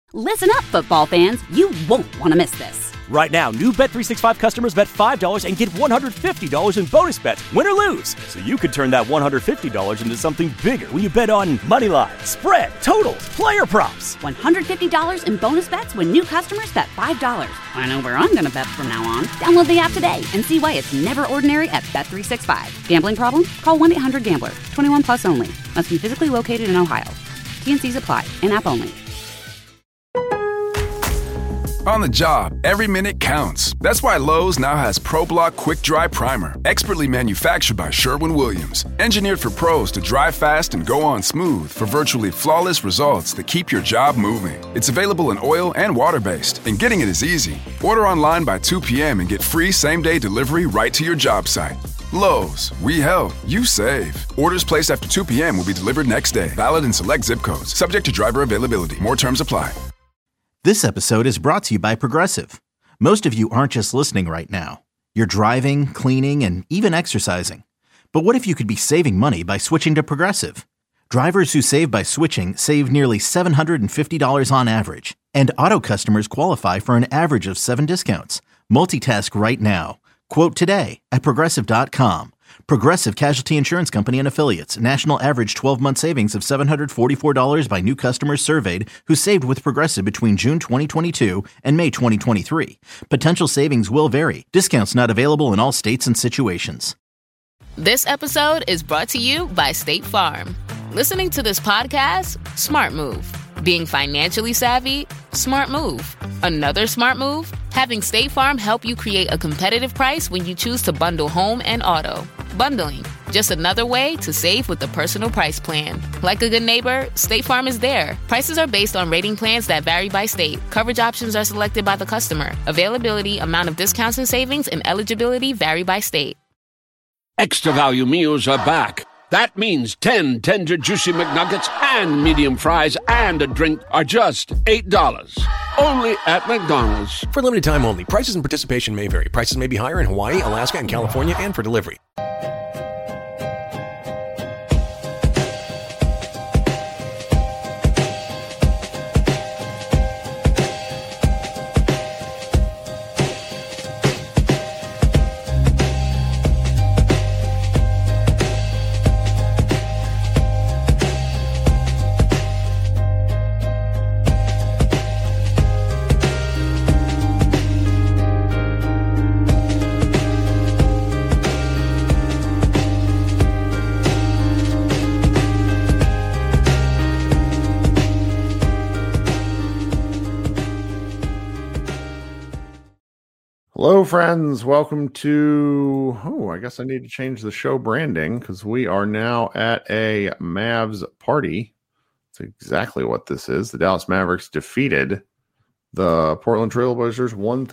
Listen up, football fans. You won't want to miss this. Right now, new Bet365 customers bet $5 and get $150 in bonus bets, win or lose. So you could turn that $150 into something bigger when you bet on money line, spread, totals, player props. $150 in bonus bets when new customers bet $5. I know where I'm going to bet from now on. Download the app today and see why it's never ordinary at Bet365. Gambling problem? Call 1-800-GAMBLER. 21 plus only. Must be physically located in Ohio. T&Cs apply. In-app only. On the job, every minute counts. That's why Lowe's now has ProBlock Quick Dry Primer, expertly manufactured by Sherwin-Williams. Engineered for pros to dry fast and go on smooth for virtually flawless results that keep your job moving. It's available in oil and water-based, and getting it is easy. Order online by 2 p.m. and get free same-day delivery right to your job site. Lowe's, we help, you save. Orders placed after 2 p.m. will be delivered next day. Valid in select zip codes. Subject to driver availability. More terms apply. This episode is brought to you by Progressive. Most of you aren't just listening right now. You're driving, cleaning, and even exercising. But what if you could be saving money by switching to Progressive? Drivers who save by switching save nearly $750 on average. And auto customers qualify for an average of 7 discounts. Multitask right now. Quote today at Progressive.com. Progressive Casualty Insurance Company and Affiliates. National average 12-month savings of $744 by new customers surveyed who saved with Progressive between June 2022 and May 2023. Potential savings will vary. Discounts not available in all states and situations. This episode is brought to you by State Farm. Listening to this podcast? Smart move. Being financially savvy? Smart move. Another smart move? Having State Farm help you create a competitive price when you choose to bundle home and auto. Bundling, just another way to save with the Personal Price Plan. Like a good neighbor, State Farm is there. Prices are based on rating plans that vary by state. Coverage options are selected by the customer. Availability, amount of discounts and savings, and eligibility vary by state. Extra value meals are back. That means 10 tender, juicy McNuggets and medium fries and a drink are just $8. Only at McDonald's. For limited time only. Prices and participation may vary. Prices may be higher in Hawaii, Alaska, and California, and for delivery. Hello, friends. Welcome to, I guess I need to change the show branding because we are now at a Mavs party. That's exactly what this is. The Dallas Mavericks defeated the Portland Trailblazers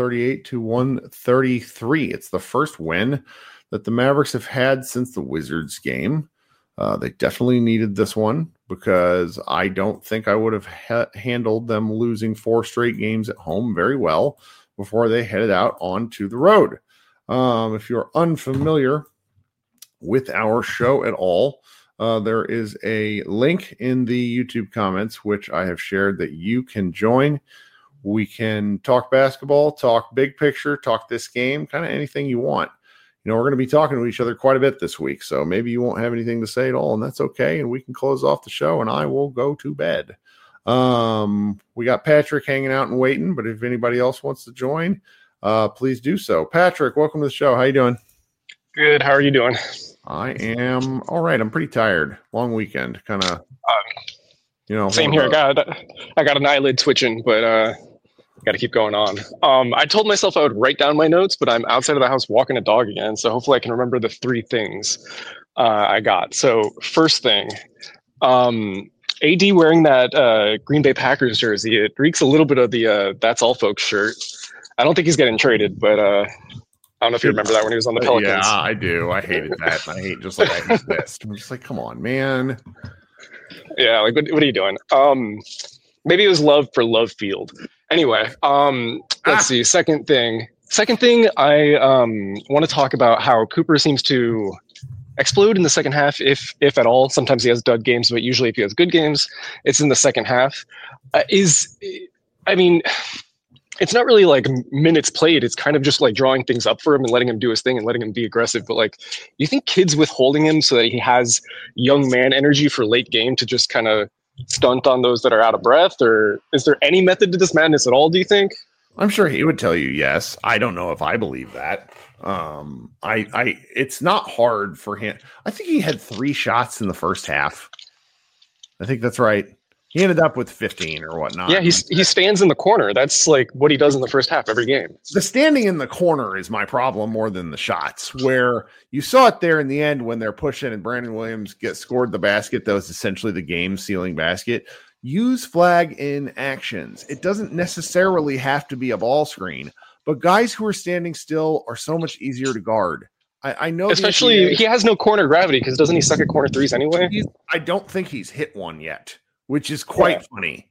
138-133. It's the first win that the Mavericks have had since the Wizards game. They definitely needed this one because I don't think I would have handled them losing 4 straight games at home very well before they headed out onto the road. If you're unfamiliar with our show at all, there is a link in the YouTube comments, which I have shared, that you can join. We can talk basketball, talk big picture, talk this game, kind of anything you want. You know, we're going to be talking to each other quite a bit this week, so maybe you won't have anything to say at all, and that's okay, and we can close off the show, and I will go to bed. We got Patrick hanging out and waiting, but if anybody else wants to join, please do so. Patrick, welcome to the show. How you doing? Good. How are you doing? I am all right. I'm pretty tired. Long weekend, kind of. Same here. I got an eyelid twitching, but got to keep going on. I told myself I would write down my notes, but I'm outside of the house walking a dog again, so hopefully I can remember the 3 things I got. So first thing, AD wearing that Green Bay Packers jersey, it reeks a little bit of the That's All Folks shirt. I don't think he's getting traded, but I don't know if you remember that when he was on the Pelicans. Yeah, I do. I hated that. I hate just like I hate this. I'm just like, come on, man. Yeah, like what are you doing? Maybe it was love for Love Field. Anyway, let's see. Second thing, I want to talk about how Cooper seems to explode in the second half, if at all. Sometimes he has dud games, but usually if he has good games, it's in the second half. I mean, it's not really like minutes played. It's kind of just like drawing things up for him and letting him do his thing and letting him be aggressive. But like, you think kids withholding him so that he has young man energy for late game to just kind of stunt on those that are out of breath? Or is there any method to this madness at all, do you think? I'm sure he would tell you yes. I don't know if I believe that. It's not hard for him. I think he had 3 shots in the first half. I think that's right. He ended up with 15 or whatnot. Yeah, he stands in the corner. That's like what he does in the first half every game. The standing in the corner is my problem more than the shots, where you saw it there in the end when they're pushing and Brandon Williams scored the basket that was essentially the game-sealing basket. Use flag in actions. It doesn't necessarily have to be a ball screen, but guys who are standing still are so much easier to guard. I know, especially he has no corner gravity because doesn't he suck at corner threes anyway? I don't think he's hit one yet, which is quite funny.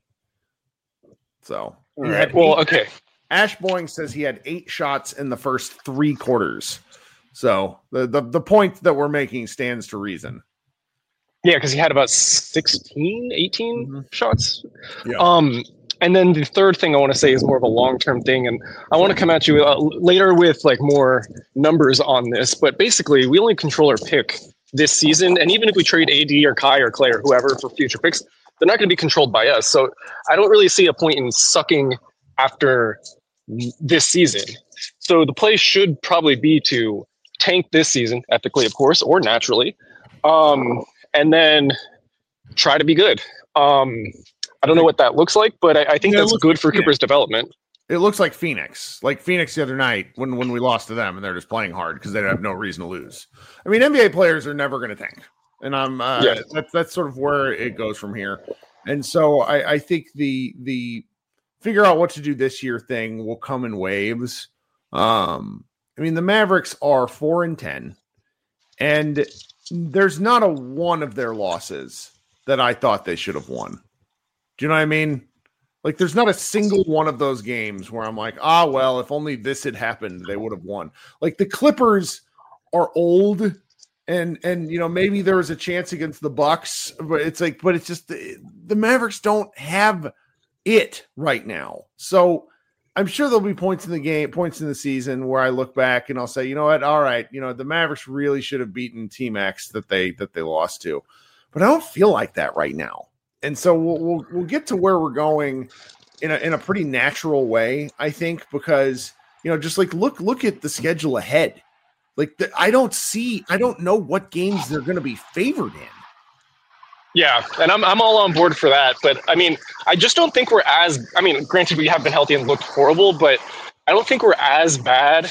So, okay. Ash Boeing says he had 8 shots in the first 3 quarters. So the point that we're making stands to reason. Yeah, because he had about 16, 18 shots. Yeah. And then the third thing I want to say is more of a long-term thing, and I want to come at you later with like more numbers on this. But basically, we only control our pick this season, and even if we trade AD or Kai or Clay or whoever for future picks, they're not going to be controlled by us. So I don't really see a point in sucking after this season. So the play should probably be to tank this season, ethically, of course, or naturally, and then try to be good. I don't know what that looks like, but I think that's good for Cooper's development. It looks like Phoenix the other night when we lost to them and they're just playing hard because they have no reason to lose. I mean, NBA players are never going to tank. And that's sort of where it goes from here. And so I think the figure out what to do this year thing will come in waves. I mean, the Mavericks are 4-10, and there's not a one of their losses that I thought they should have won. Do you know what I mean? Like, there's not a single one of those games where I'm like, well, if only this had happened, they would have won. Like, the Clippers are old, and maybe there was a chance against the Bucks, but it's just the Mavericks don't have it right now. So I'm sure there'll be points in the season where I look back and I'll say, you know what? All right, the Mavericks really should have beaten Team X that they lost to, but I don't feel like that right now. And so we'll get to where we're going in a pretty natural way, I think, because just like look at the schedule ahead. Like I don't know what games they're going to be favored in. Yeah, and I'm all on board for that. But I mean, I just don't think granted we have been healthy and looked horrible, but I don't think we're as bad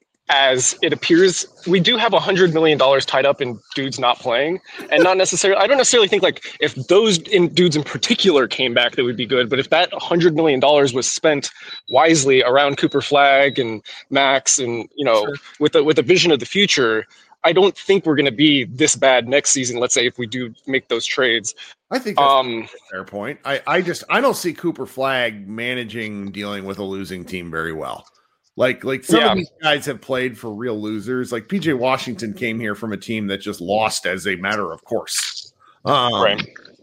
as it appears. We do have $100 million tied up in dudes not playing, and not necessarily. I don't necessarily think like if those dudes in particular came back, that would be good. But if that $100 million was spent wisely around Cooper Flagg and Max, and sure, with a vision of the future, I don't think we're going to be this bad next season. Let's say if we do make those trades. I think that's a fair point. I don't see Cooper Flagg dealing with a losing team very well. Like some of these guys have played for real losers. Like PJ Washington came here from a team that just lost as a matter of course. Right.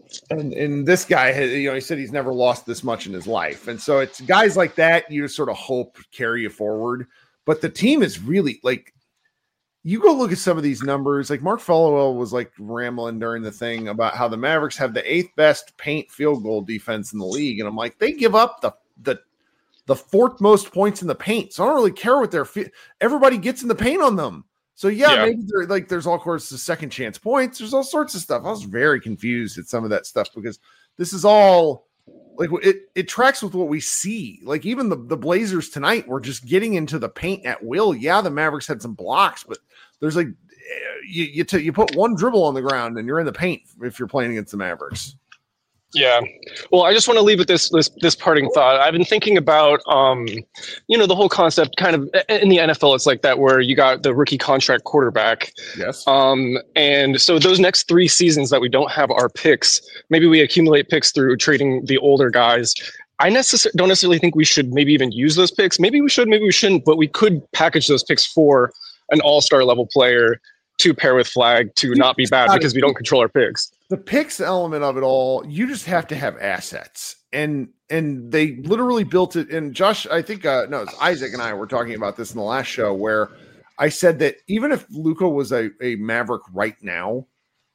And this guy has, he said he's never lost this much in his life. And so it's guys like that you sort of hope carry you forward. But the team is really like, you go look at some of these numbers. Like Mark Followill was like rambling during the thing about how the Mavericks have the 8th best paint field goal defense in the league. And I'm like, they give up the 4th most points in the paint. So I don't really care what everybody gets in the paint on them. So maybe there's all sorts of second chance points. There's all sorts of stuff. I was very confused at some of that stuff because this is all like it tracks with what we see. Like even the Blazers tonight were just getting into the paint at will. Yeah, the Mavericks had some blocks, but there's like you put one dribble on the ground and you're in the paint if you're playing against the Mavericks. Yeah. Well, I just want to leave with this parting thought. I've been thinking about, the whole concept kind of in the NFL. It's like that where you got the rookie contract quarterback. Yes. And so those next 3 seasons that we don't have our picks, maybe we accumulate picks through trading the older guys. I don't necessarily think we should maybe even use those picks. Maybe we should, maybe we shouldn't, but we could package those picks for an all-star level player to pair with Flagg to not be bad because we don't control our picks. The picks element of it all, you just have to have assets. and they literally built it. And Josh, I think it's Isaac and I were talking about this in the last show where I said that even if Luka was a Maverick right now,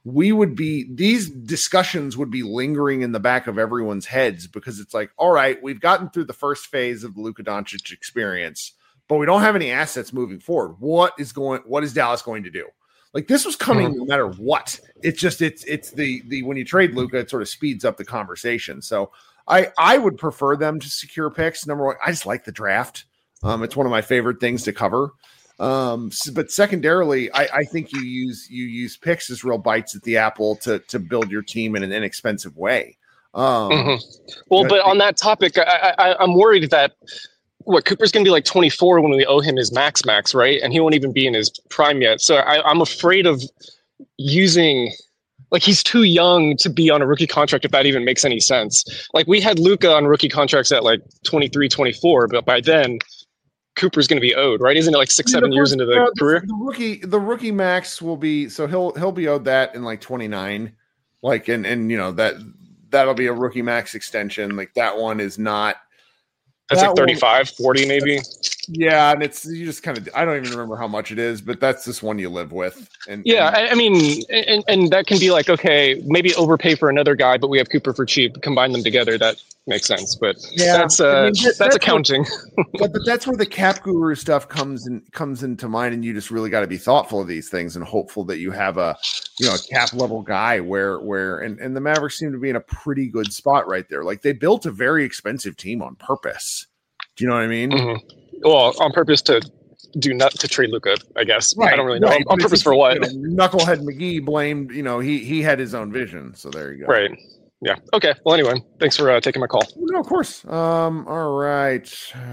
these discussions would be lingering in the back of everyone's heads, because it's like, all right, we've gotten through the first phase of the Luka Doncic experience, but we don't have any assets moving forward. What is Dallas going to do? Like, this was coming no matter what. It's just, it's the when you trade Luka, it sort of speeds up the conversation. So I would prefer them to secure picks. Number one, I just like the draft. It's one of my favorite things to cover. But secondarily, I think you use picks as real bites at the apple to build your team in an inexpensive way. Well, but on that topic, I'm worried that Cooper's going to be like 24 when we owe him his max, right? And he won't even be in his prime yet. So I'm afraid of using, like, he's too young to be on a rookie contract, if that even makes any sense. Like, we had Luka on rookie contracts at like 23, 24, but by then Cooper's going to be owed, right? Isn't it like 6-7 years into the career? The rookie max will be, so he'll be owed that in like 29, like, and you know, that'll be a rookie max extension. Like, that one is not. That's like 35, 40 maybe. Yeah, and you just kind of, I don't even remember how much it is, but that's just one you live with. And I mean, and that can be like, okay, maybe overpay for another guy, but we have Cooper for cheap. Combine them together, that makes sense. But yeah, that's accounting. But that's where the cap guru stuff comes into mind, and you just really got to be thoughtful of these things and hopeful that you have a cap level guy where and the Mavericks seem to be in a pretty good spot right there. Like, they built a very expensive team on purpose. Do you know what I mean? Mm-hmm. Well, on purpose to trade Luka, I guess. Right, I don't really know. Right. On purpose for what? Knucklehead McGee blamed, he had his own vision. So there you go. Right. Yeah. Okay. Well, anyway, thanks for taking my call. No, of course. All right.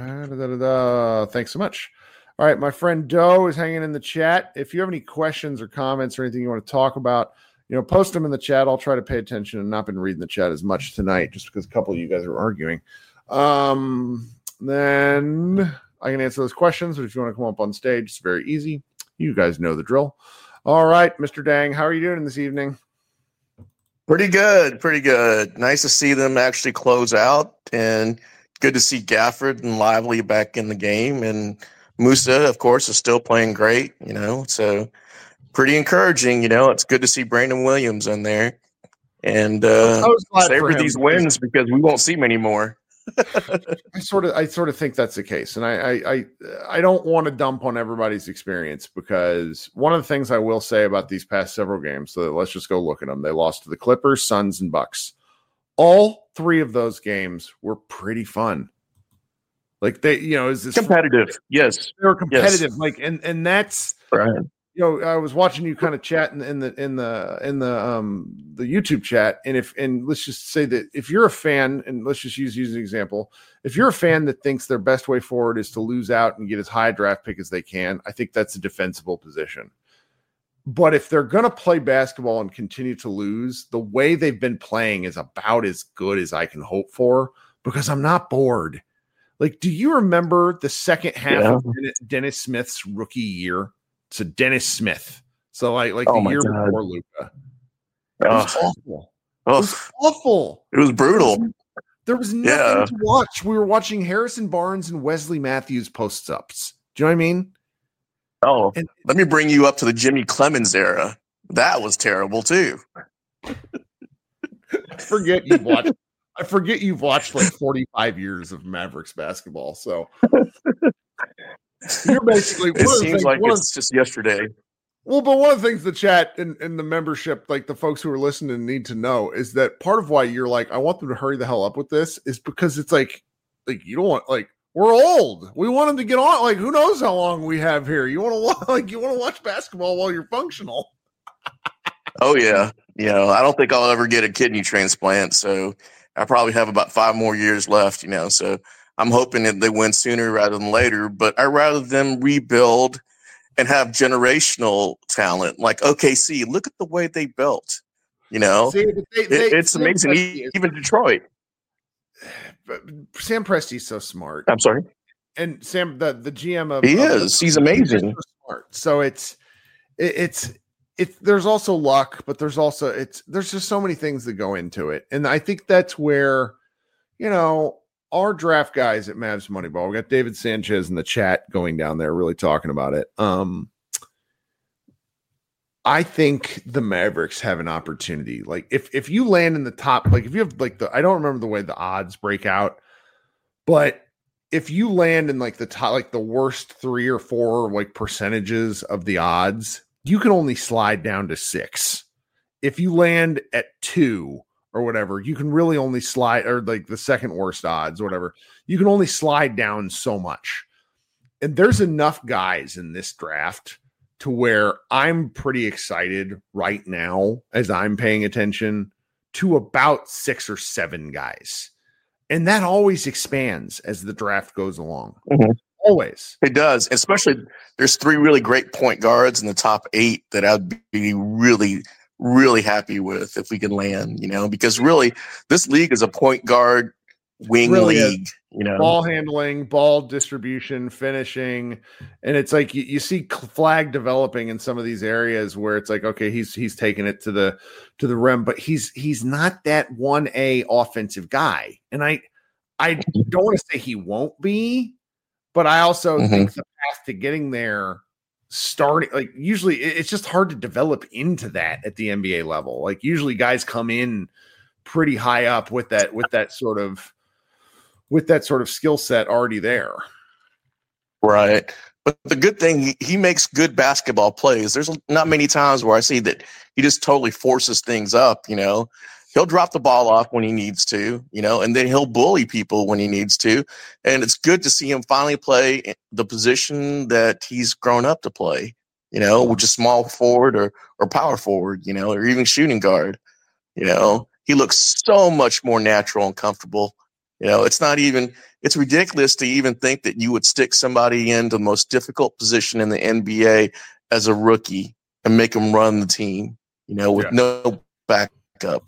Thanks so much. All right. My friend Doe is hanging in the chat. If you have any questions or comments or anything you want to talk about, post them in the chat. I'll try to pay attention and not been reading the chat as much tonight just because a couple of you guys are arguing. Then I can answer those questions, but if you want to come up on stage, it's very easy. You guys know the drill. All right, Mr. Dang, how are you doing this evening? Pretty good. Nice to see them actually close out, and good to see Gafford and Lively back in the game. And Musa, of course, is still playing great, so pretty encouraging. It's good to see Brandon Williams in there. And savor these wins because we won't see many more. I sort of think that's the case, and I don't want to dump on everybody's experience, because one of the things I will say about these past several games, so let's just go look at them. They lost to the Clippers, Suns, and Bucks. All three of those games were pretty fun. Like, they, is this competitive? Yes, they were competitive. Yes. Like, and that's right. I was watching you kind of chat in the YouTube chat, and let's just say that if you're a fan, and let's just use an example, if you're a fan that thinks their best way forward is to lose out and get as high a draft pick as they can, I think that's a defensible position. But if they're going to play basketball and continue to lose, the way they've been playing is about as good as I can hope for, because I'm not bored. Like, do you remember the second half of Dennis Smith's rookie year? So Dennis Smith. So like the year before Luka. It was awful. It was awful. It was brutal. There was nothing to watch. We were watching Harrison Barnes and Wesley Matthews post-ups. Do you know what I mean? Oh, and let me bring you up to the Jimmy Clemens era. That was terrible too. I forget you've watched like 45 years of Mavericks basketball. So you're basically. It seems like it's just yesterday. Well, but one of the things the chat and the membership, like the folks who are listening, need to know is that part of why you're like, I want them to hurry the hell up with this, is because it's like you don't want, like, we're old. We want them to get on. Like, who knows how long we have here? You want to watch basketball while you're functional. Oh yeah, I don't think I'll ever get a kidney transplant, so I probably have about 5 more years left. So I'm hoping that they win sooner rather than later. But I'd rather them rebuild and have generational talent like OKC. Look at the way they built. It's amazing. Even Detroit. Sam Presti's so smart. I'm sorry. And Sam, the GM of he's amazing. He's so smart. So it's there's also luck, but there's just so many things that go into it. And I think that's where, our draft guys at Mavs Moneyball, we got David Sanchez in the chat going down there, really talking about it. I think the Mavericks have an opportunity. Like if you land in the top, like if you have like I don't remember the way the odds break out, but if you land in like the top, like the worst 3 or 4 like percentages of the odds, you can only slide down to 6. If you land at 2 or whatever, you can really only slide, or like the second worst odds, whatever, you can only slide down so much. And there's enough guys in this draft to where I'm pretty excited right now as I'm paying attention to about 6 or 7 guys. And that always expands as the draft goes along. Mm-hmm. Always. It does. Especially there's 3 really great point guards in the top 8 that I'd be really, really happy with if we can land, because really this league is a point guard wing really league, ball handling, ball distribution, finishing. And it's like you see flag developing in some of these areas where it's like, okay, he's taking it to the rim, but he's not that 1A offensive guy. And I don't want to say he won't be, but I also think the path to getting there starting, like usually it's just hard to develop into that at the NBA level. Like usually guys come in pretty high up with that sort of skill set already there. Right. But the good thing, he makes good basketball plays. There's not many times where I see that he just totally forces things up, He'll drop the ball off when he needs to, and then he'll bully people when he needs to. And it's good to see him finally play the position that he's grown up to play, which is small forward or power forward, or even shooting guard. He looks so much more natural and comfortable. It's ridiculous to even think that you would stick somebody into the most difficult position in the NBA as a rookie and make him run the team, with no backup,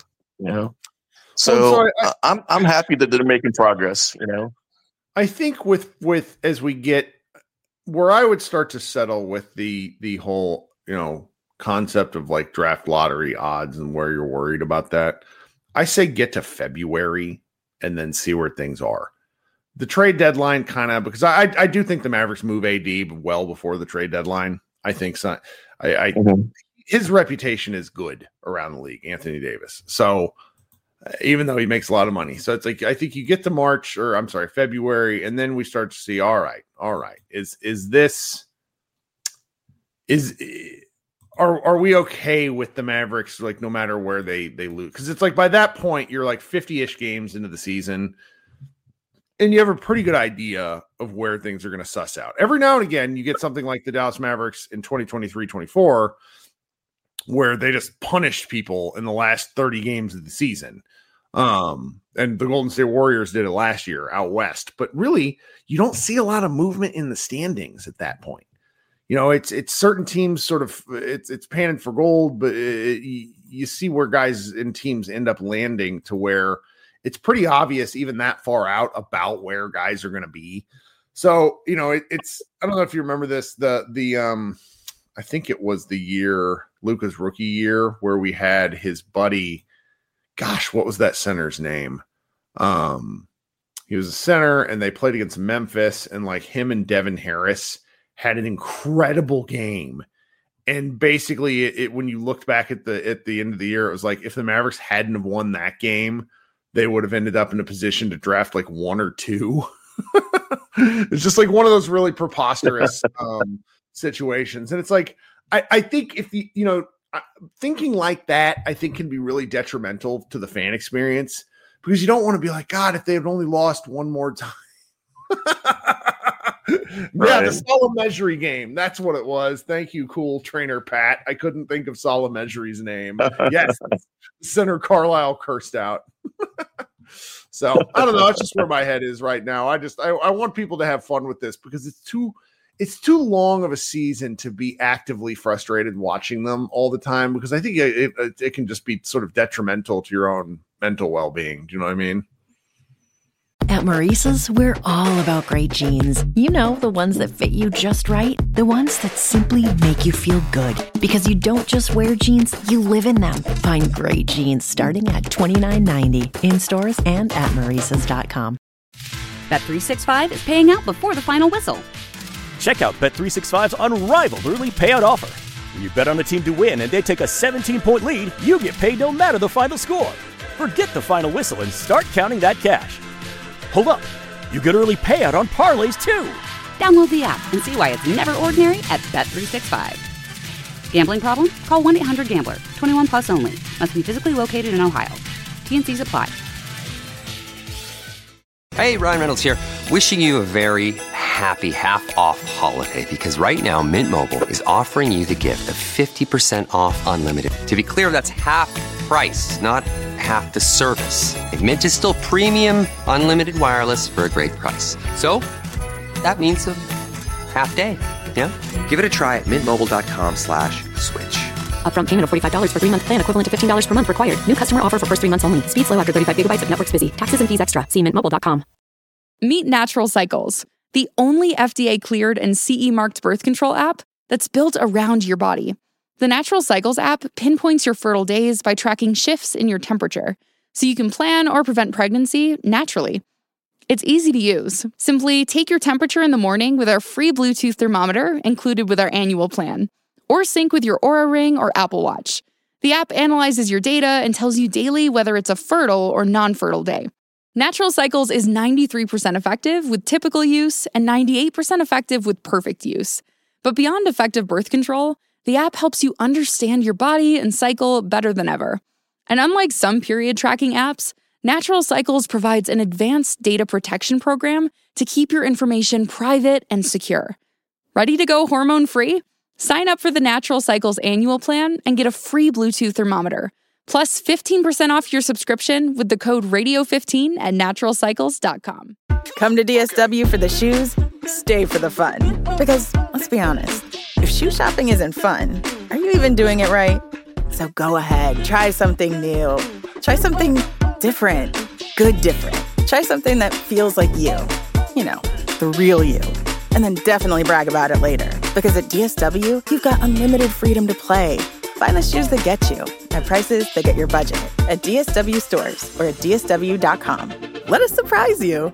So I'm happy that they're making progress, I think with as we get where I would start to settle with the whole, concept of like draft lottery odds and where you're worried about that, I say get to February and then see where things are. The trade deadline because I do think the Mavericks move AD well before the trade deadline. I think so. His reputation is good around the league, Anthony Davis. So even though he makes a lot of money. So it's like, I think you get to February, and then we start to see, all right. Are we okay with the Mavericks, like no matter where they lose? Because it's like by that point, you're like 50-ish games into the season, and you have a pretty good idea of where things are going to suss out. Every now and again, you get something like the Dallas Mavericks in 2023-24, where they just punished people in the last 30 games of the season. And the Golden State Warriors did it last year out west. But really, you don't see a lot of movement in the standings at that point. It's certain teams sort of it's panning for gold, but you see where guys and teams end up landing to where it's pretty obvious even that far out about where guys are going to be. So, it's I don't know if you remember this, I think it was the year, Luka's rookie year, where we had his buddy, gosh, what was that center's name? He was a center, and they played against Memphis, and like him and Devin Harris had an incredible game. And basically, when you looked back at the end of the year, it was like if the Mavericks hadn't have won that game, they would have ended up in a position to draft like 1 or 2. It's just like one of those really preposterous situations. And it's like, I think if thinking like that, I think can be really detrimental to the fan experience, because you don't want to be like, God, if they had only lost one more time. Yeah, the Salamejri game. That's what it was. Thank you, cool trainer Pat. I couldn't think of Salamejri's name. Yes, Center Carlisle cursed out. So I don't know. That's just where my head is right now. I want people to have fun with this, because it's too long of a season to be actively frustrated watching them all the time, because I think it can just be sort of detrimental to your own mental well-being. Do you know what I mean? At Maurice's, we're all about great jeans. You know, the ones that fit you just right. The ones that simply make you feel good. Because you don't just wear jeans, you live in them. Find great jeans starting at $29.90 in stores and at Maurice's.com. Bet365 is paying out before the final whistle. Check out Bet365's unrivaled early payout offer. When you bet on a team to win and they take a 17-point lead, you get paid no matter the final score. Forget the final whistle and start counting that cash. Hold up. You get early payout on parlays, too. Download the app and see why it's never ordinary at Bet365. Gambling problem? Call 1-800-GAMBLER. 21 plus only. Must be physically located in Ohio. T&Cs apply. Hey, Ryan Reynolds here. Wishing you a very happy half-off holiday, because right now Mint Mobile is offering you the gift of 50% off unlimited. To be clear, that's half price, not half the service. And Mint is still premium unlimited wireless for a great price. So that means a half day. Yeah? Give it a try at mintmobile.com/switch. Upfront payment of $45 for 3-month plan, equivalent to $15 per month required. New customer offer for first 3 months only. Speed slow after 35 gigabytes if network's busy. Taxes and fees extra. See mintmobile.com. Meet Natural Cycles, the only FDA-cleared and CE-marked birth control app that's built around your body. The Natural Cycles app pinpoints your fertile days by tracking shifts in your temperature, so you can plan or prevent pregnancy naturally. It's easy to use. Simply take your temperature in the morning with our free Bluetooth thermometer included with our annual plan, or sync with your Oura Ring or Apple Watch. The app analyzes your data and tells you daily whether it's a fertile or non-fertile day. Natural Cycles is 93% effective with typical use and 98% effective with perfect use. But beyond effective birth control, the app helps you understand your body and cycle better than ever. And unlike some period tracking apps, Natural Cycles provides an advanced data protection program to keep your information private and secure. Ready to go hormone-free? Sign up for the Natural Cycles annual plan and get a free Bluetooth thermometer, plus 15% off your subscription with the code radio15 at naturalcycles.com. Come to DSW for the shoes, stay for the fun. Because, let's be honest, if shoe shopping isn't fun, are you even doing it right? So go ahead, try something new. Try something different. Good different. Try something that feels like you. You know, the real you. And then definitely brag about it later. Because at DSW, you've got unlimited freedom to play. Find the shoes that get you at prices that get your budget at DSW stores or at DSW.com. Let us surprise you.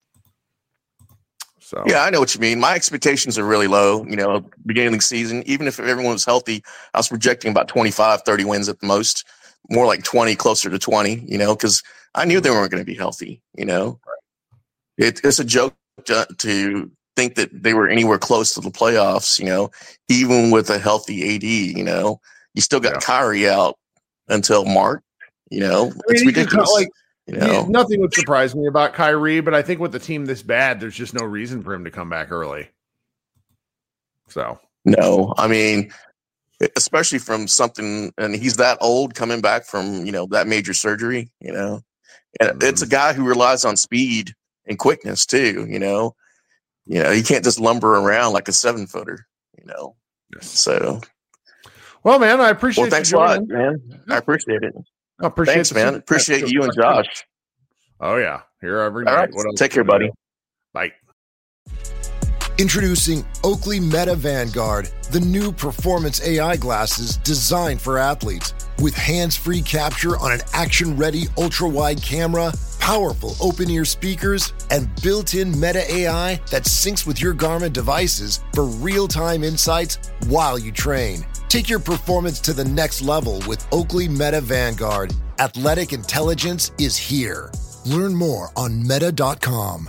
So yeah, I know what you mean. My expectations are really low. You know, beginning of the season, even if everyone was healthy, I was projecting about 25, 30 wins at the most. More like 20, closer to 20, you know, because I knew they weren't going to be healthy, you know. It's a joke to think that they were anywhere close to the playoffs, you know, even with a healthy AD, you know. You still got Kyrie out until March, you know. It's ridiculous. Nothing would surprise me about Kyrie, but I think with the team this bad, there's just no reason for him to come back early. So no, I mean, especially from something, and he's that old coming back from, you know, that major surgery, you know. And it's a guy who relies on speed and quickness too, you know. You know, he can't just lumber around like a 7-footer, you know. Yes. So, well, man, I appreciate. Well, thanks a lot, man. I appreciate it. I appreciate. Thanks, man. Appreciate you and Josh. Oh yeah, here every night. All right, take care, buddy. Bye. Introducing Oakley Meta Vanguard, the new performance AI glasses designed for athletes. With hands-free capture on an action-ready ultra-wide camera, powerful open-ear speakers, and built-in Meta AI that syncs with your Garmin devices for real-time insights while you train. Take your performance to the next level with Oakley Meta Vanguard. Athletic intelligence is here. Learn more on meta.com.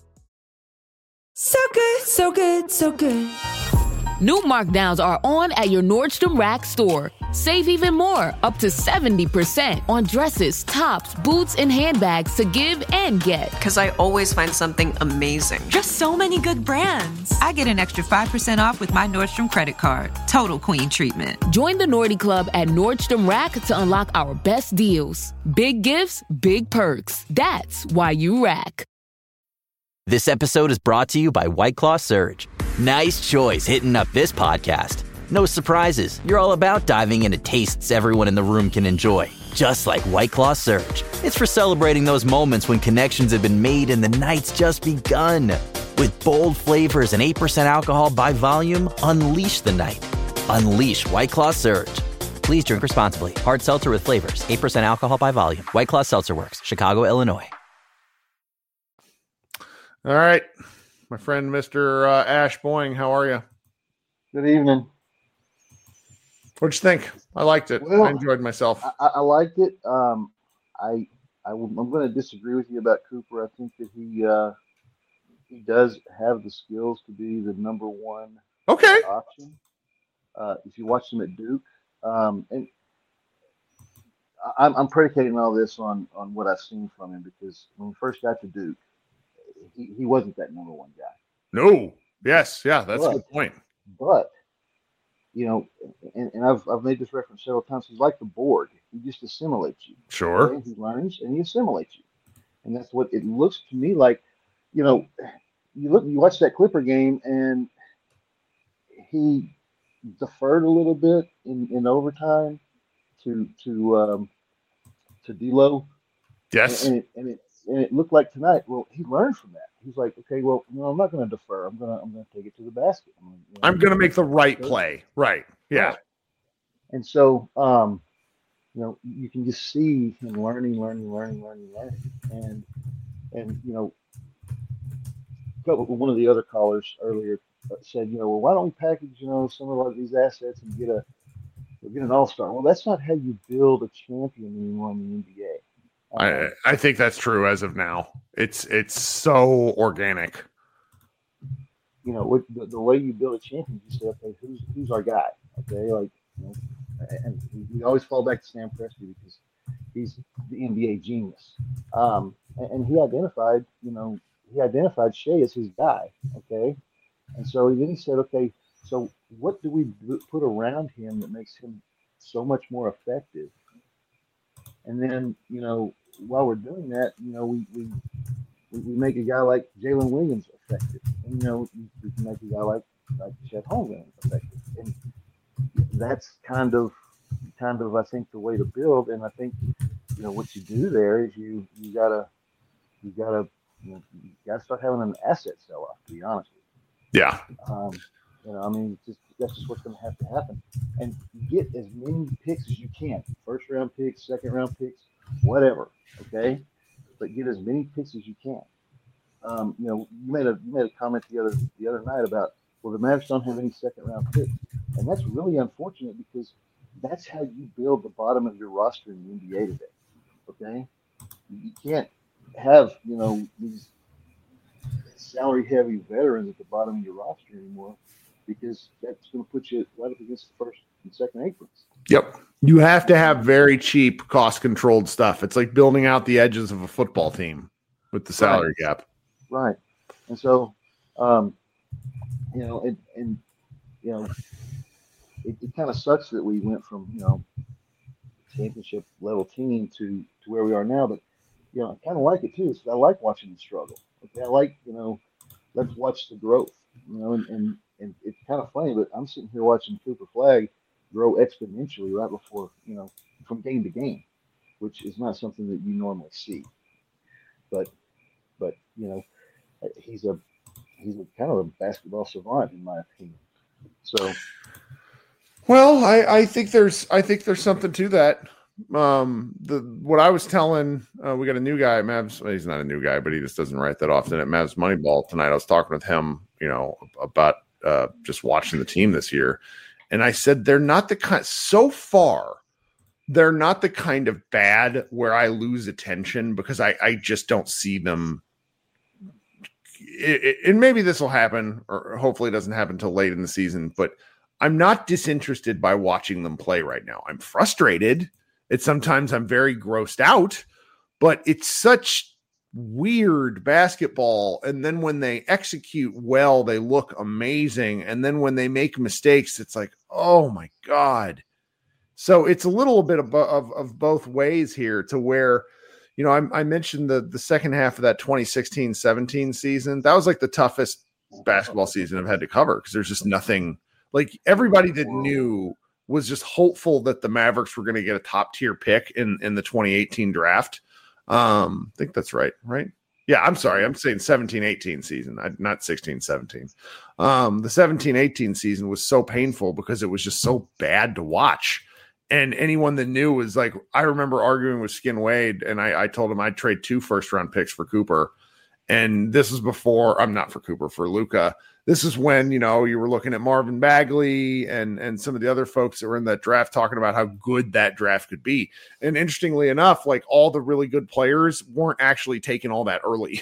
So good, so good, so good. New markdowns are on at your Nordstrom Rack store. Save even more, up to 70% on dresses, tops, boots, and handbags to give and get. Because I always find something amazing. Just so many good brands. I get an extra 5% off with my Nordstrom credit card. Total queen treatment. Join the Nordy Club at Nordstrom Rack to unlock our best deals. Big gifts, big perks. That's why you rack. This episode is brought to you by White Claw Surge. Nice choice hitting up this podcast. No surprises. You're all about diving into tastes everyone in the room can enjoy. Just like White Claw Surge. It's for celebrating those moments when connections have been made and the night's just begun. With bold flavors and 8% alcohol by volume, unleash the night. Unleash White Claw Surge. Please drink responsibly. Hard seltzer with flavors. 8% alcohol by volume. White Claw Seltzer Works. Chicago, Illinois. All right. My friend, Mr. Ash Boying, how are you? Good evening. What'd you think? I liked it. Well, I enjoyed myself. I liked it. I'm going to disagree with you about Cooper. I think that he does have the skills to be the number one option. If you watch him at Duke, and I'm predicating all this on what I've seen from him, because when he first got to Duke, he wasn't that number one guy. No. Yes. Yeah. That's a good point. But, and I've made this reference several times. He's like the board. He just assimilates you. Sure. Okay? He learns and he assimilates you. And that's what it looks to me like. You watch that Clipper game, and he deferred a little bit in overtime to D'Lo. Yes. And it looked like tonight. Well, he learned from that. He's like, okay, well, I'm not going to defer. I'm going to take it to the basket. I'm going to make the right play. Right. Yeah. Right. And so, you can just see him learning. And one of the other callers earlier said, well, why don't we package, some of these assets and get an all-star? Well, that's not how you build a champion anymore in the NBA. I think that's true as of now. It's so organic. The way you build a champion, you say, okay, who's our guy? Okay, and we always fall back to Sam Presti because he's the NBA genius. And he identified Shea as his guy. Okay, and so then he said, okay, so what do we put around him that makes him so much more effective? And then, while we're doing that, we make a guy like Jalen Williams effective. And, we can make a guy like Chet Holmgren effective. And that's kind of, I think, the way to build. And I think, what you do there is you gotta start having an asset sell off, to be honest with you. Yeah. That's just what's going to have to happen. And get as many picks as you can. First round picks, second round picks, whatever. Okay. But get as many picks as you can. You made a comment the other night about, well, the Mavericks don't have any second round picks. And that's really unfortunate, because that's how you build the bottom of your roster in the NBA today. Okay. You can't have, these salary heavy veterans at the bottom of your roster anymore, because that's going to put you right up against the first and second aprons. Yep. You have to have very cheap, cost-controlled stuff. It's like building out the edges of a football team with the salary cap. Right. And so, it kind of sucks that we went from, championship level team to where we are now. But, I kind of like it too. I like watching the struggle. Okay. I like, let's watch the growth, and it's kind of funny, but I'm sitting here watching Cooper Flagg grow exponentially right before, from game to game, which is not something that you normally see. But he's a kind of a basketball savant, in my opinion. So, well, I think there's something to that. What I was telling, we got a new guy at Mavs. Well, he's not a new guy, but he just doesn't write that often at Mavs Moneyball tonight. I was talking with him, about just watching the team this year. And I said, they're not the kind, so far, they're not the kind of bad where I lose attention, because I just don't see them. And maybe this will happen, or hopefully it doesn't happen until late in the season, but I'm not disinterested by watching them play right now. I'm frustrated. Sometimes I'm very grossed out, but it's such weird basketball. And then when they execute well, they look amazing. And then when they make mistakes, it's like, oh my God. So it's a little bit of both ways here, to where, I mentioned the second half of that 2016-17 season. That was like the toughest basketball season I've had to cover, because there's just nothing Like everybody that knew was just hopeful that the Mavericks were going to get a top tier pick in the 2018 draft. I think that's right. Yeah, I'm sorry. I'm saying 17-18 season, not 16-17. The 17-18 season was so painful because it was just so bad to watch. And anyone that knew was like, I remember arguing with Skin Wade, and I told him I'd trade 2 first-round picks for Cooper. And this was before, I'm not for Cooper, for Luka. This is when, you were looking at Marvin Bagley and some of the other folks that were in that draft talking about how good that draft could be. And interestingly enough, like all the really good players weren't actually taken all that early.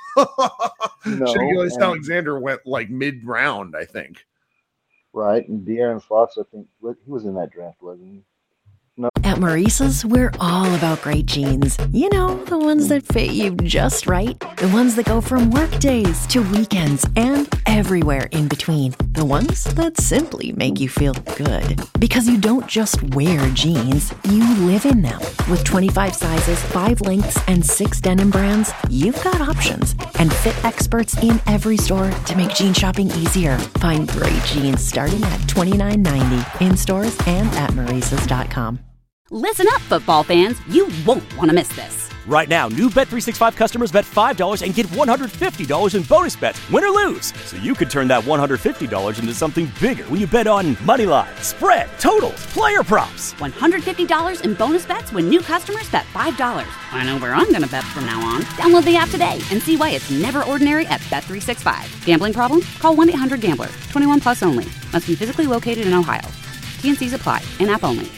Shai Gilgeous-Alexander went like mid-round, I think. Right. And De'Aaron Fox, I think he was in that draft, wasn't he? No. At Maurice's, we're all about great jeans. You know, the ones that fit you just right. The ones that go from work days to weekends and everywhere in between. The ones that simply make you feel good. Because you don't just wear jeans, you live in them. With 25 sizes, 5 lengths, and 6 denim brands, you've got options. And fit experts in every store to make jean shopping easier. Find great jeans starting at $29.90 in stores and at Maurice's.com. Listen up, football fans. You won't want to miss this. Right now, new Bet365 customers bet $5 and get $150 in bonus bets, win or lose. So you could turn that $150 into something bigger when you bet on Moneyline, spread, totals, player props. $150 in bonus bets when new customers bet $5. I know where I'm going to bet from now on. Download the app today and see why it's never ordinary at Bet365. Gambling problem? Call 1-800-GAMBLER. 21 plus only. Must be physically located in Ohio. T&Cs apply. In-app only.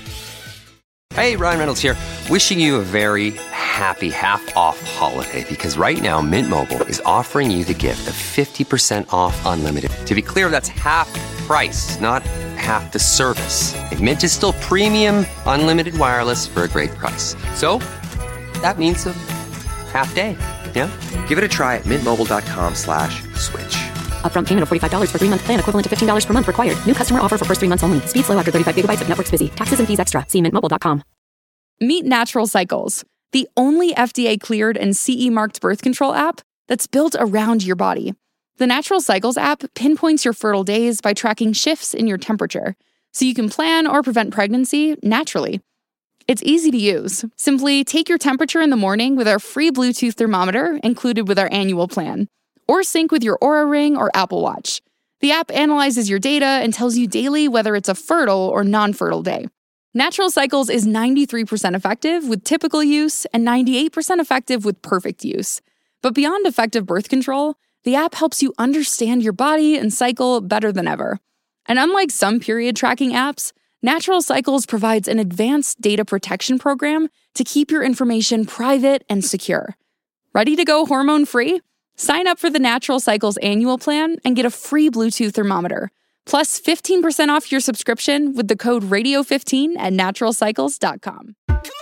Hey, Ryan Reynolds here. Wishing you a very happy half-off holiday because right now Mint Mobile is offering you the gift of 50% off unlimited. To be clear, that's half price, not half the service. And Mint is still premium unlimited wireless for a great price. So that means a half day, yeah? Give it a try at mintmobile.com/switch. Upfront payment of $45 for 3-month plan, equivalent to $15 per month required. New customer offer for first 3 months only. Speed slow after 35 gigabytes if network's busy. Taxes and fees extra. See mintmobile.com. Meet Natural Cycles, the only FDA-cleared and CE-marked birth control app that's built around your body. The Natural Cycles app pinpoints your fertile days by tracking shifts in your temperature, so you can plan or prevent pregnancy naturally. It's easy to use. Simply take your temperature in the morning with our free Bluetooth thermometer included with our annual plan, or sync with your Oura Ring or Apple Watch. The app analyzes your data and tells you daily whether it's a fertile or non-fertile day. Natural Cycles is 93% effective with typical use and 98% effective with perfect use. But beyond effective birth control, the app helps you understand your body and cycle better than ever. And unlike some period tracking apps, Natural Cycles provides an advanced data protection program to keep your information private and secure. Ready to go hormone-free? Sign up for the Natural Cycles annual plan and get a free Bluetooth thermometer, plus 15% off your subscription with the code RADIO15 at naturalcycles.com.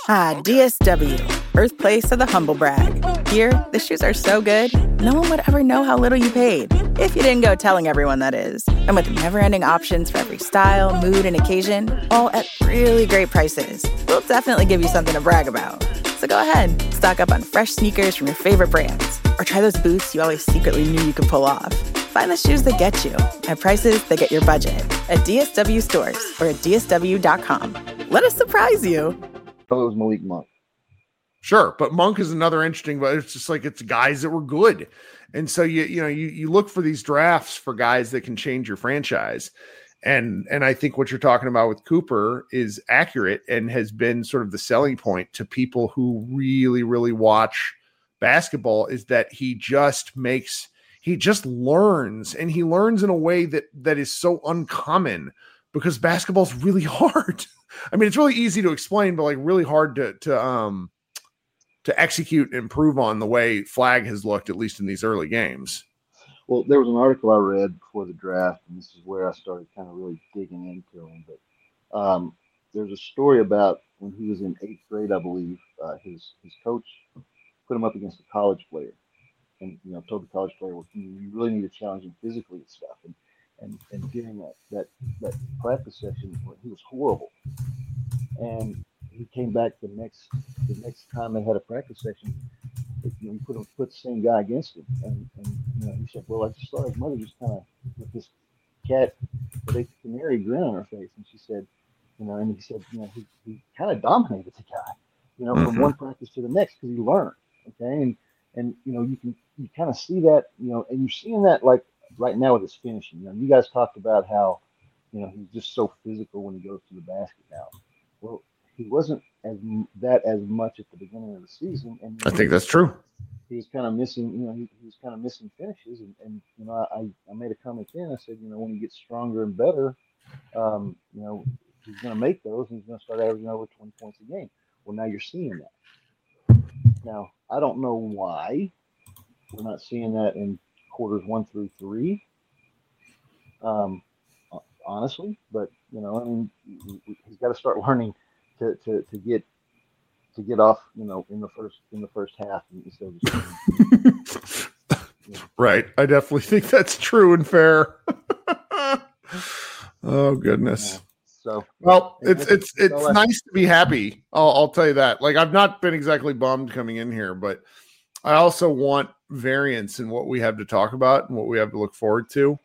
DSW, birthplace of the humble brag. Here, the shoes are so good, no one would ever know how little you paid, if you didn't go telling everyone that is. And with never-ending options for every style, mood, and occasion, all at really great prices, we'll definitely give you something to brag about. So go ahead, stock up on fresh sneakers from your favorite brands, or try those boots you always secretly knew you could pull off. Find the shoes that get you at prices that get your budget at DSW stores or at DSW.com. Let us surprise you. It was Malik Monk. Sure, but Monk is another interesting, but it's just like it's guys that were good. And so you look for these drafts for guys that can change your franchise. And I think what you're talking about with Cooper is accurate and has been sort of the selling point to people who really, really watch basketball is that he just learns, and he learns in a way that is so uncommon because basketball's really hard. I mean, it's really easy to explain, but like really hard to execute and improve on the way Flag has looked, at least in these early games. Well, there was an article I read before the draft, and this is where I started kind of really digging into him. But there's a story about when he was in 8th grade, I believe, his coach put him up against a college player, and told the college player, "Well, you really need to challenge him physically and stuff." And during that practice session, he was horrible. And he came back the next time they had a practice session. He put the same guy against him, and he said, "Well, I just thought his mother just kind of with this cat a canary grin on her face, and she said, and he said, he kind of dominated the guy, from one practice to the next because he learned. Okay, and you kind of see that, and you're seeing that like right now with his finishing. You guys talked about how, he's just so physical when he goes to the basket now. Well, he wasn't as much at the beginning of the season, and I think that's true. He was kind of missing, he was kind of missing finishes, and I made a comment then. I said, when he gets stronger and better, he's going to make those, and he's going to start averaging over 20 points a game. Well, now you're seeing that. Now, I don't know why we're not seeing that in quarters 1 through 3. Honestly, but he's got to start learning to get off, in the first half instead of just Right. I definitely think that's true and fair. Oh goodness. Yeah. So well, it's nice to be happy. I'll tell you that. Like, I've not been exactly bummed coming in here, but I also want variance in what we have to talk about and what we have to look forward to.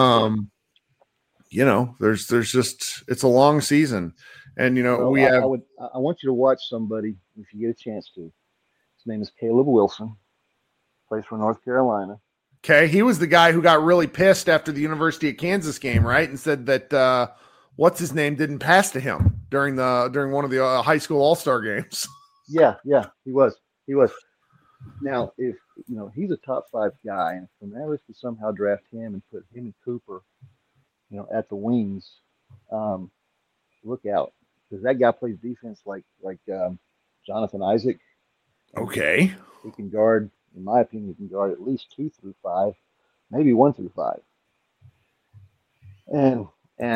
There's just, it's a long season, and I want you to watch somebody if you get a chance to. His name is Caleb Wilson, plays for North Carolina. Okay, he was the guy who got really pissed after the University of Kansas game, right? And said that what's his name didn't pass to him during one of the high school all-star games. Yeah, he was. Now, if he's a top 5 guy, and if the Mavericks could somehow draft him and put him and Cooper, at the wings, look out, because that guy plays defense like Jonathan Isaac. Okay, he can guard. In my opinion, he can guard at least 2 through 5, maybe 1 through 5. And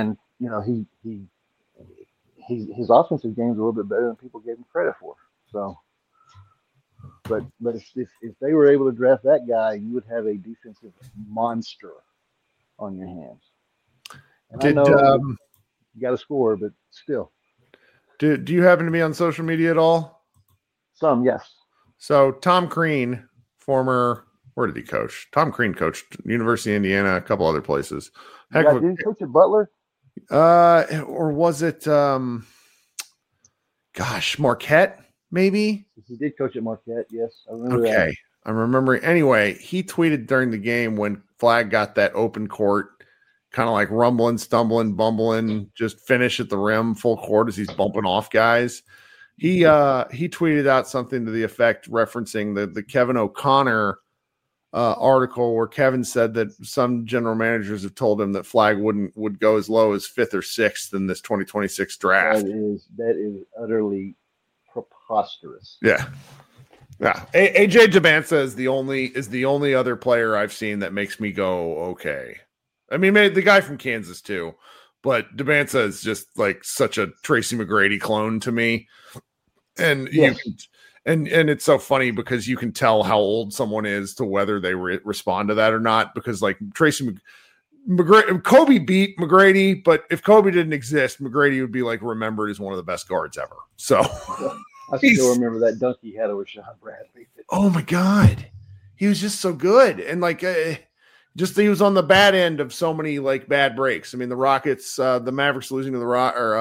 his offensive game's a little bit better than people gave him credit for. So, but if they were able to draft that guy, you would have a defensive monster on your hands. And I know you got to score, but still. Do you happen to be on social media at all? Some, yes. So Tom Crean, where did he coach? Tom Crean coached University of Indiana, a couple other places. Did he coach at Butler? Or was it Marquette, maybe? He did coach at Marquette, yes. I remember that. Okay. I'm remembering. Anyway, he tweeted during the game when Flag got that open court, kind of like rumbling, stumbling, bumbling, just finish at the rim full court as he's bumping off guys. He tweeted out something to the effect referencing the Kevin O'Connor article where Kevin said that some general managers have told him that Flag would go as low as 5th or 6th in this 2026 draft. That is utterly preposterous. Yeah. Yeah. AJ Dybantsa is the only other player I've seen that makes me go, okay. I mean, maybe the guy from Kansas too, but Dybantsa is just like such a Tracy McGrady clone to me. And yes. And it's so funny because you can tell how old someone is to whether they respond to that or not, because like Tracy McGrady, Kobe beat McGrady, but if Kobe didn't exist, McGrady would be like remembered as one of the best guards ever. So I still remember that dunk he had over Sean Bradley. Oh my God. He was just so good. And like, he was on the bad end of so many like bad breaks. I mean, the Rockets, the Mavericks losing to the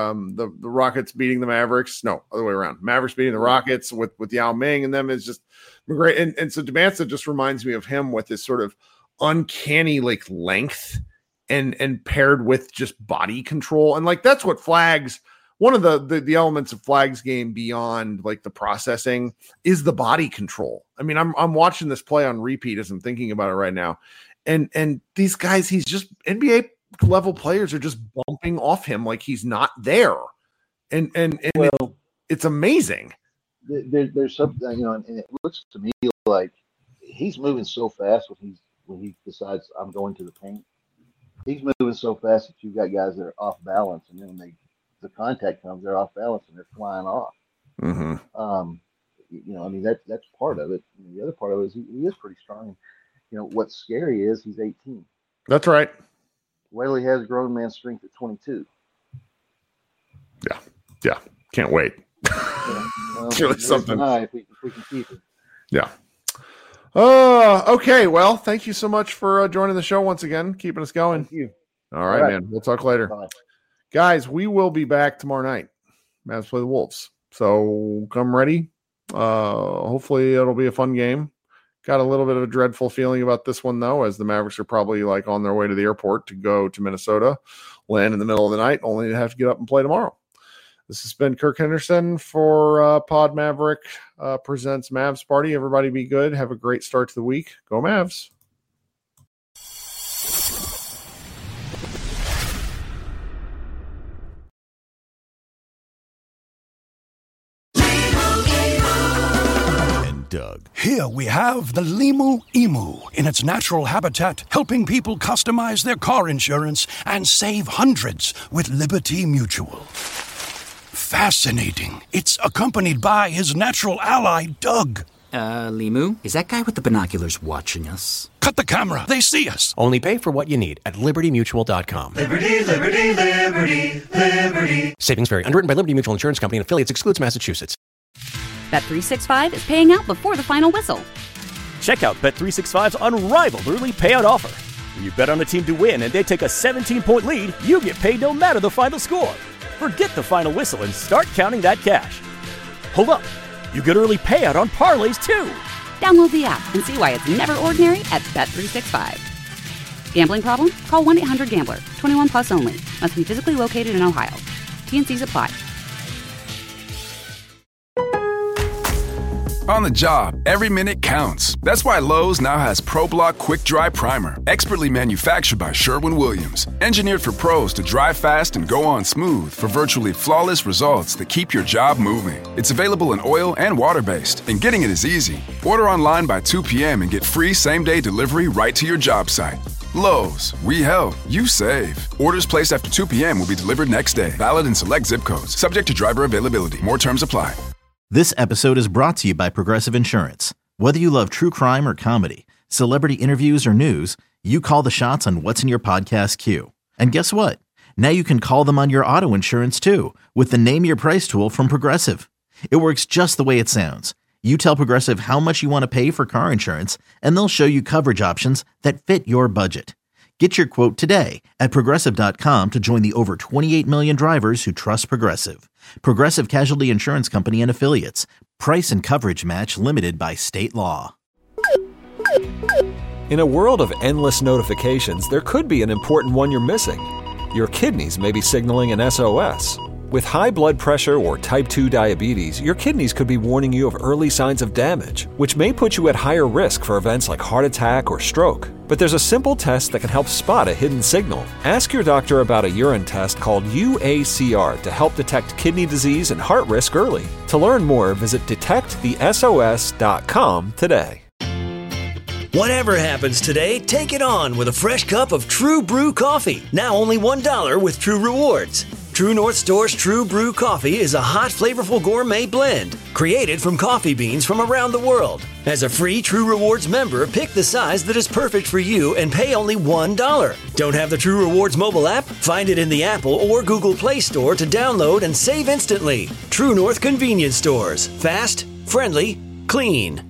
Rockets beating the Mavericks. No, other way around. Mavericks beating the Rockets with Yao Ming and them is just great. And so Dybantsa just reminds me of him with this sort of uncanny like length and paired with just body control. And like that's what Flag's one of the elements of Flag's game beyond like the processing is the body control. I mean, I'm watching this play on repeat as I'm thinking about it right now. And these guys, he's just NBA level players are just bumping off him like he's not there. And it's amazing. There's something, and it looks to me like he's moving so fast when he decides I'm going to the paint. He's moving so fast that you've got guys that are off balance, and then when the contact comes, they're off balance and they're flying off. Mm-hmm. I mean that's part of it. The other part of it is he is pretty strong. What's scary is he's 18. That's right. Well, he has grown man strength at 22. Yeah. Can't wait. It's really something. If we can keep it. Yeah. Okay. Well, thank you so much for joining the show once again, keeping us going. Thank you. All right, man. We'll talk later. Bye. Guys, we will be back tomorrow night. Mavs play the Wolves. So come ready. Hopefully it'll be a fun game. Got a little bit of a dreadful feeling about this one, though, as the Mavericks are probably like on their way to the airport to go to Minnesota, land in the middle of the night, only to have to get up and play tomorrow. This has been Kirk Henderson for Pod Maverick presents Mavs Party. Everybody be good. Have a great start to the week. Go Mavs. Doug. Here we have the Limu Emu in its natural habitat, helping people customize their car insurance and save hundreds with Liberty Mutual. Fascinating. It's accompanied by his natural ally, Doug. Limu, is that guy with the binoculars watching us? Cut the camera. They see us. Only pay for what you need at libertymutual.com. Liberty, liberty, liberty, liberty. Savings vary. Underwritten by Liberty Mutual Insurance Company and affiliates. Excludes Massachusetts. Bet365 is paying out before the final whistle. Check out Bet365's unrivaled early payout offer. When you bet on a team to win and they take a 17-point lead, you get paid no matter the final score. Forget the final whistle and start counting that cash. Hold up. You get early payout on parlays, too. Download the app and see why it's never ordinary at Bet365. Gambling problem? Call 1-800-GAMBLER. 21 plus only. Must be physically located in Ohio. T&Cs apply. On the job, every minute counts. That's why Lowe's now has ProBlock Quick Dry Primer, expertly manufactured by Sherwin-Williams. Engineered for pros to dry fast and go on smooth for virtually flawless results that keep your job moving. It's available in oil and water-based, and getting it is easy. Order online by 2 p.m. and get free same-day delivery right to your job site. Lowe's, we help, you save. Orders placed after 2 p.m. will be delivered next day. Valid in select zip codes. Subject to driver availability. More terms apply. This episode is brought to you by Progressive Insurance. Whether you love true crime or comedy, celebrity interviews or news, you call the shots on what's in your podcast queue. And guess what? Now you can call them on your auto insurance too with the Name Your Price tool from Progressive. It works just the way it sounds. You tell Progressive how much you want to pay for car insurance, and they'll show you coverage options that fit your budget. Get your quote today at Progressive.com to join the over 28 million drivers who trust Progressive. Progressive Casualty Insurance Company and Affiliates. Price and coverage match limited by state law. In a world of endless notifications, there could be an important one you're missing. Your kidneys may be signaling an SOS. With high blood pressure or type 2 diabetes, your kidneys could be warning you of early signs of damage, which may put you at higher risk for events like heart attack or stroke. But there's a simple test that can help spot a hidden signal. Ask your doctor about a urine test called UACR to help detect kidney disease and heart risk early. To learn more, visit detectthesos.com today. Whatever happens today, take it on with a fresh cup of True Brew coffee. Now only $1 with True Rewards. True North Store's True Brew coffee is a hot, flavorful gourmet blend created from coffee beans from around the world. As a free True Rewards member, pick the size that is perfect for you and pay only $1. Don't have the True Rewards mobile app? Find it in the Apple or Google Play Store to download and save instantly. True North Convenience Stores. Fast, friendly, clean.